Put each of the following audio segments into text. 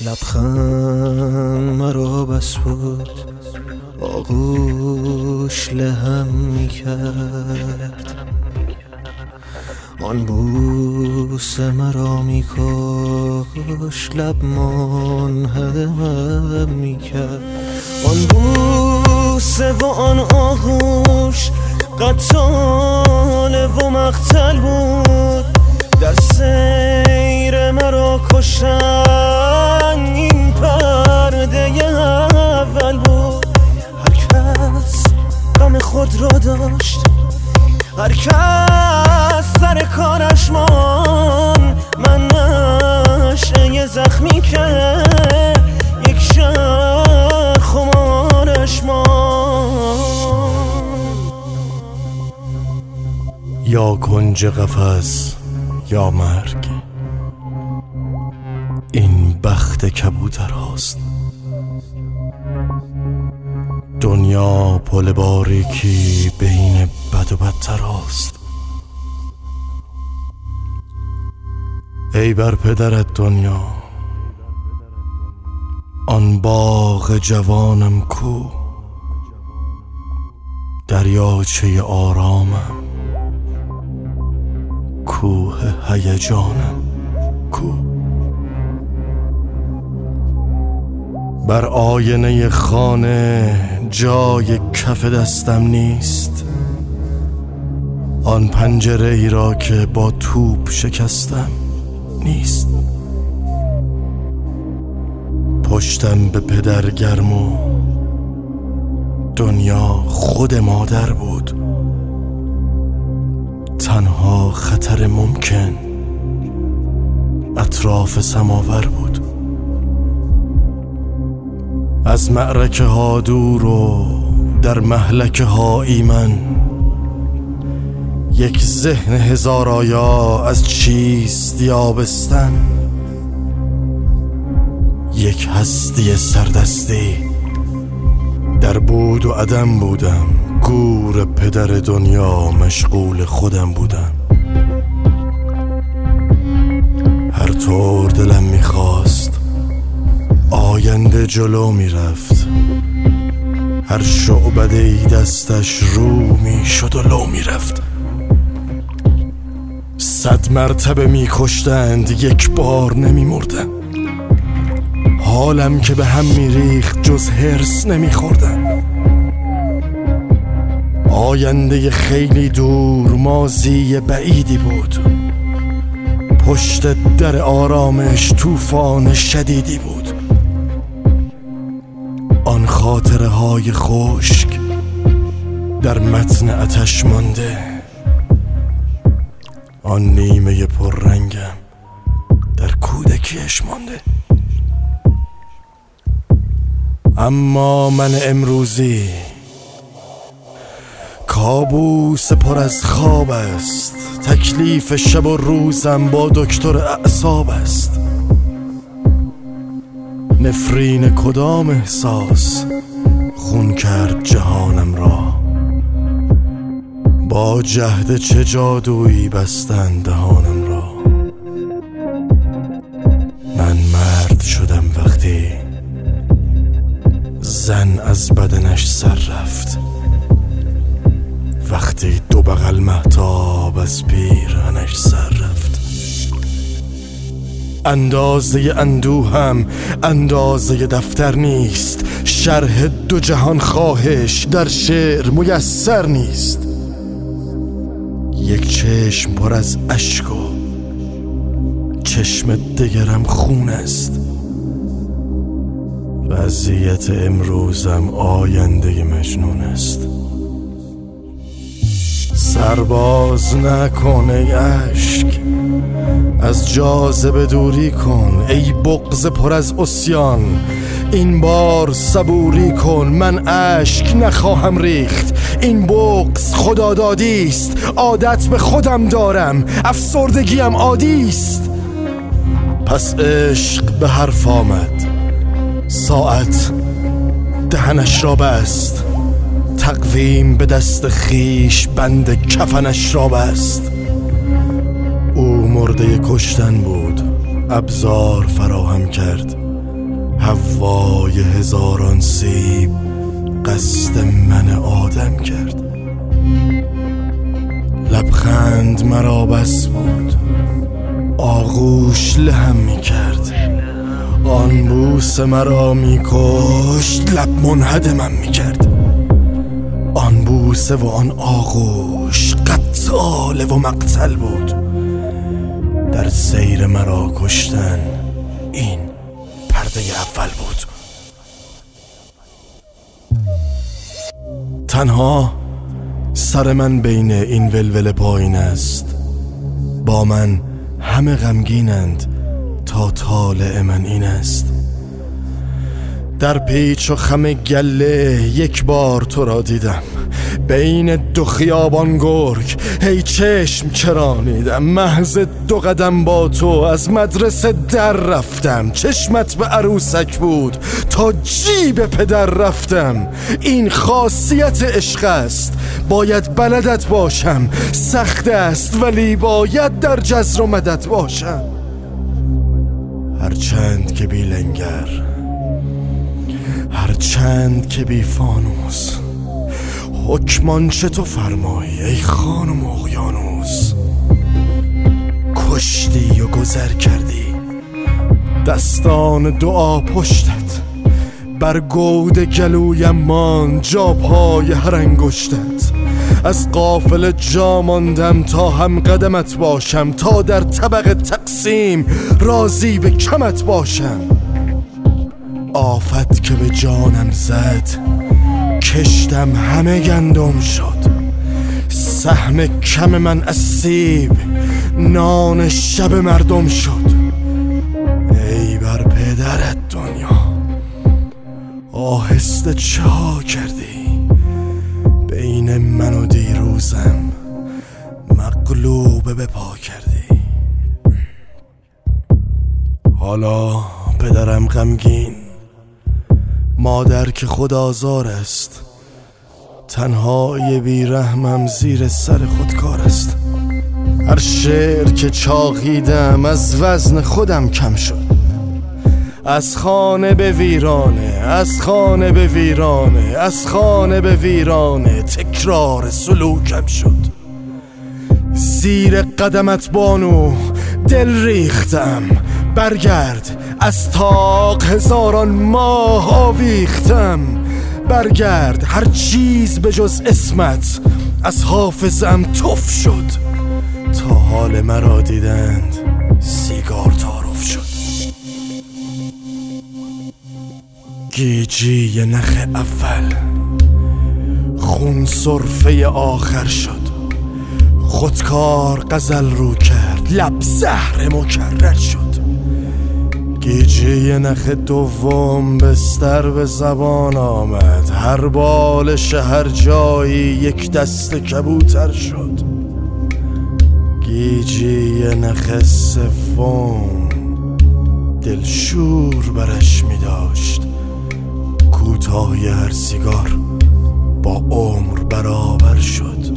لبخند مرا بس بود، آغوش لهم میکرد. آن بوسه مرا میکش، لب منهدمم میکرد. آن بوسه و آن آغوش قتال و مقتل بود، در سیر مرا کشتن این پرده اول بود. هر کس غم خود را داشت، هر کس سر کارش مان، من نشأه زخمی که یک شهر خمارش مان. یا کنج قفس یا مرگ، این بخت کبوتر هاست. دنیا پل باریکی بین بد و بدتر هاست. ای بر پدرت دنیا، آن باغ جوانم کو، دریاچه آرامم، کوه هیجانم کو. بر آینه خانه جای کف دستم نیست، آن پنجره ای را که با توپ شکستم نیست. پشتم به پدر گرم و دنیا خود مادر بود. تنها خطر ممکن اطراف سماور بود. از معرکه ها دور و در مهلکه ها ایمن، یک ذهن هزار آیا از چیست یابستن، یک هستی سردستی در بود و عدم بودم. گور پدر دنیا مشغول خودم بودم. هر طور دلم میخواست آینده جلو میرفت، هر شعبده‌ای دستش رو میشد و لو میرفت. 100 مرتبه میکشتند یک بار نمیمردم. حالم که به هم میریخت جز هرس نمیخوردم. آینده خیلی دور ماضی بعیدی بود، پشت در آرامش طوفان شدیدی بود. آن خاطره های خشک در متن آتش مانده، آن نیمه پررنگم در کودکیش مانده. اما من امروزی کابوس پر از خواب است. تکلیف شب و روزم با دکتر اعصاب است. نفرین کدام احساس خون کرد جهانم را، با جهد چه جادویی بستن دهانم را. من مرد شدم وقتی زن از بدنش سر رفت، وقتی 2 بغل مهتاب از پیرهنش سر رفت. اندازه اندوهم اندازه دفتر نیست، شرح 2 جهان خواهش در شعر میسر نیست. یک چشم پر از اشک و چشم دگرم خون است. وضعیت امروزم آینده مجنون است. سرباز نکن ای اشک، از جاذبه دوری کن ای بغض پر از عصیان. این بار صبوری کن، من اشک نخواهم ریخت. این بغض خدادادیست، عادت به خودم دارم، افسردگیم عادیست. پس عشق به حرف آمد، ساعت دهنش را بست، تقویم به دست خیش بند کفنش را بست. او مرده کشتن بود، ابزار فراهم کرد، هوای هزاران سیب قصد من آدم کرد. لبخند مرا بس بود، آغوش لهم می کرد. آن بوس مرا می کشت، لب منهدمم می کرد. آن بوسه و آن آغوش قتال و مقتل بود. در سیر مرا کشتن این پرده اول بود. تنها سر من بین این ولول پایین است. با من همه غمگینند تا طالع من این است. در پیچ و خم گله یک بار تو را دیدم، بین دو خیابان گرگ هی چشم چرانیدم. محض 2 قدم با تو از مدرسه در رفتم. چشمت به عروسک بود تا جیب پدر رفتم. این خاصیت عشق است، باید بلدت باشم. سخت است ولی باید در جزر و مدد باشم. هرچند که بی لنگر، هرچند که بی فانوس، حکمان چه تو فرمایی ای خانم اقیانوس. کشتی و گذر کردی دستان دعا پشتت، بر گود گلویم ماند جا پای هر انگشتت. از قافله جا ماندم تا هم قدمت باشم، تا در طبق تقسیم راضی به کمت باشم. آفت که به جانم زد کشتم همه گندم شد. سهم کم من از سیب نان شب مردم شد. ای بر پدرت دنیا آهسته چه ها کردی؟ بین من و دیروزم مغلوب به پا کردی. حالا پدرم غمگین، مادر که خود آزار است. تنهای بیرحمم زیر سر خودکار است. هر شعر که چاقیدم از وزن خودم کم شد. از خانه به ویرانه، از خانه به ویرانه، از خانه به ویرانه تکرار سلوکم شد. زیر قدمت بانو دل ریختم، برگرد از تاق هزاران ماه آویختم. برگرد هر چیز به جز اسمت از حافظم تف شد. تا حال مرا دیدند سیگار تعارف شد. گیجی نخ اول خون سرفه آخر شد. خودکار غزل رو کرد، لب زهر مکرر شد. گیجی نخ دوم بستر به زبان آمد. هر بالش هر جایی یک دست کبوتر شد. گیجی نخ سوم دلشور برش می داشت. کوتاهی هر سیگار با عمر برابر شد.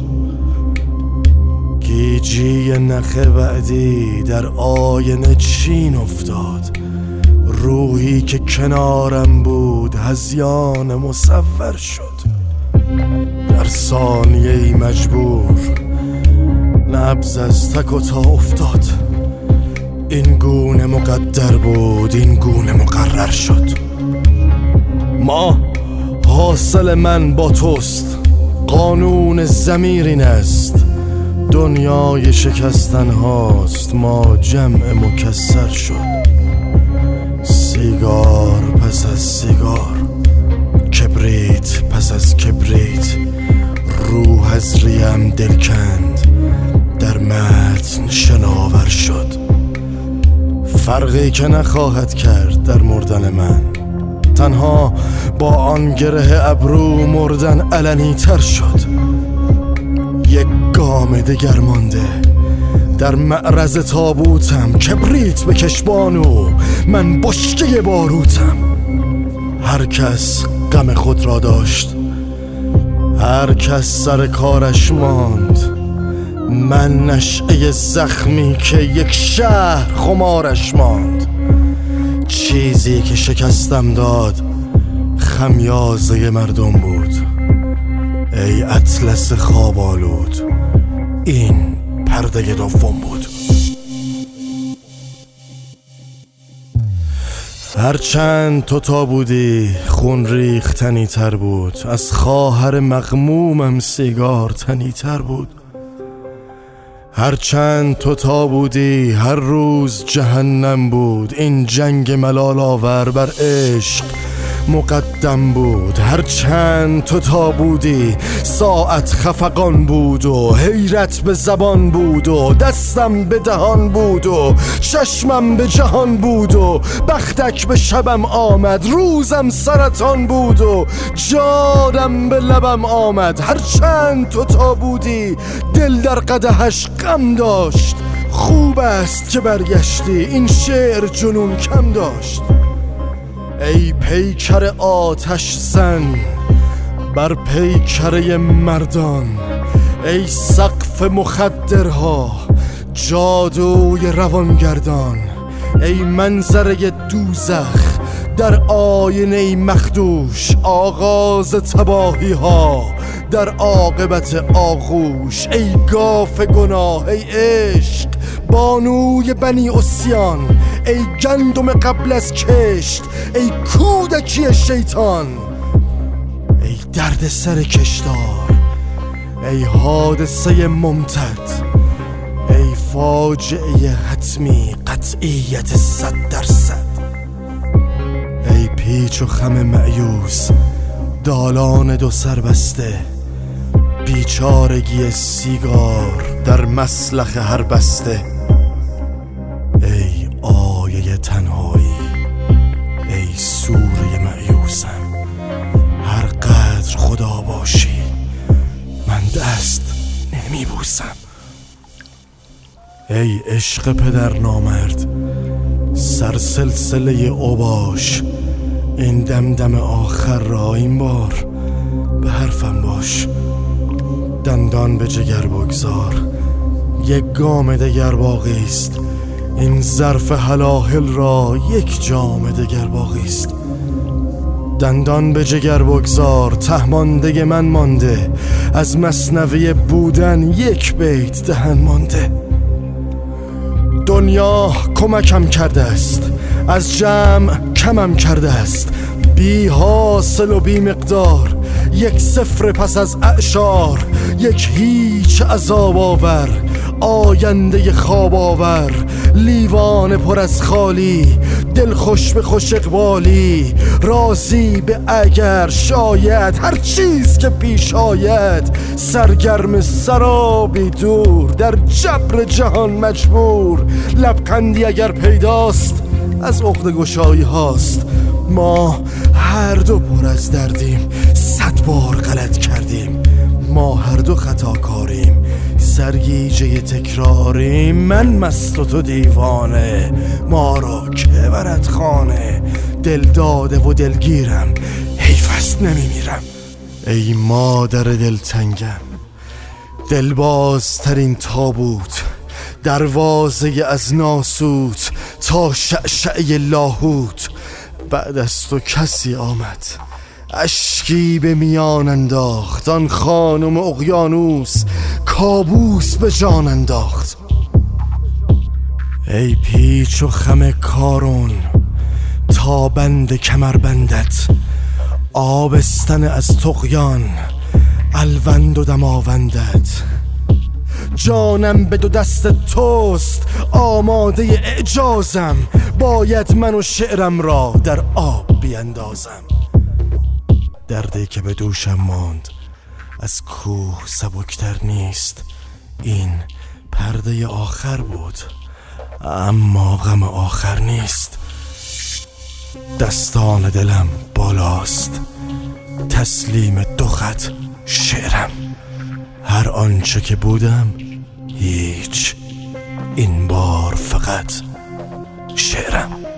گیجی نخ بعدی در آینه چین افتاد. روحی که کنارم بود هذیان مصور شد. در ثانیه‌ای مجبور نبض از تک و تا افتاد. این گونه مقدر بود، این گونه مقرر شد. ما حاصل من با توست، قانون ضمیر این است. دنیای شکستن هاست، ما جمع مکسر شد. سیگار پس از سیگار، کبریت پس از کبریت، روح از ریم دل کند، در متن شناور شد. فرقی که نخواهد کرد در مردن من، تنها با آن گره ابرو مردن علنی تر شد. یک گام دگر مانده، در معرض تابوتم. کبریت به کشبانو، من بشکه باروتم. هر کس غم خود را داشت، هر کس سر کارش ماند. من نشعه زخمی که یک شهر خمارش ماند. چیز چیزی که شکستم داد خمیازه مردم بود. ای اطلس خواب آلود، این پرده دوم بود. هرچند تو تا بودی خون ریختنی تر بود، از خواهر مغمومم سیگار تنی تر بود. هرچند تو تا بودی هر روز جهنم بود، این جنگ ملال آور بر عشق مقدم بود. هرچند تو تا بودی ساعت خفقان بود و حیرت به زبان بود و دستم به دهان بود و چشمم به جهان بود و بختک به شبم آمد، روزم سرطان بود و جادم به لبم آمد. هرچند تو تا بودی دل در قدحش غم داشت، خوب است که برگشتی، این شعر جنون کم داشت. ای پیکر آتش زن بر پیکره مردان، ای سقف مخدرها جادوی روانگردان، ای منظره دوزخ در آینه مخدوش، آغاز تباهی ها در عاقبت آغوش. ای گاف گناه، ای عشق بانوی بنی عصیان، ای گندم قبل از کشت، ای کودکی شیطان، ای درد سر کشتار، ای حادثه ممتد، ای فاجعه حتمی قطعیت 100%. ای پیچ و خم مأیوس دالان دو سر بسته، بیچارگی سیگار در مسلخ هر بسته. ای آیه تنهایی، ای سوره مأیوسم، هر قدر خدا باشی من دست نمی بوسم. ای عشق پدر نامرد سرسلسله اوباش، این دمدم آخر را این بار به حرفم باش. دندان به جگر بگذار، یک گام دگر باقی است، این ظرف هلاهل را یک جام دگر باقی است. دندان به جگر بگذار، ته مانده من مانده، از مثنوی بودن یک بیت دهن مانده. دنیا کمکم کرده است، از جمع کمم کرده است، بی حاصل و بی مقدار، یک صفر پس از اعشار، یک هیچ عذاب آور، آینده خواب آور، لیوان پر از خالی، دل خوش به خوش اقبالی، راضی به اگر شاید هر چیز که پیش آید، سرگرم سرابی دور در جبر جهان مجبور. لبخندی اگر پیداست از عقده گشایی هاست، ما هر دو پر از دردیم، 100 بار غلط کردیم، ما هر دو خطاکاریم، سرگیجه تکراریم. من مست و تو دیوانه، ما را که برد خانه، دل داده و دلگیرم، حیف است نمیمیرم. ای مادر دلتنگم، دلبازترین تابوت، دروازه از ناسوت تا شعشعه لاهوت. بعد از تو کسی آمد، اشکی به میان انداخت، آن خانم اقیانوس کابوس به جان انداخت. ای پیچ و خم کارون تا بند کمربندت، آبستن از طغیان الوند و دماوندت. جانم به دو دست توست، آماده اعجازم، باید من و شعرم را در آب بیندازم. دردی که به دوشم ماند از کوه سبکتر نیست، این پرده آخر بود اما غم آخر نیست. دستان دلم بالاست، تسلیم دو خط شعرم، هر آنچه که بودم هیچ، این بار فقط شعرم.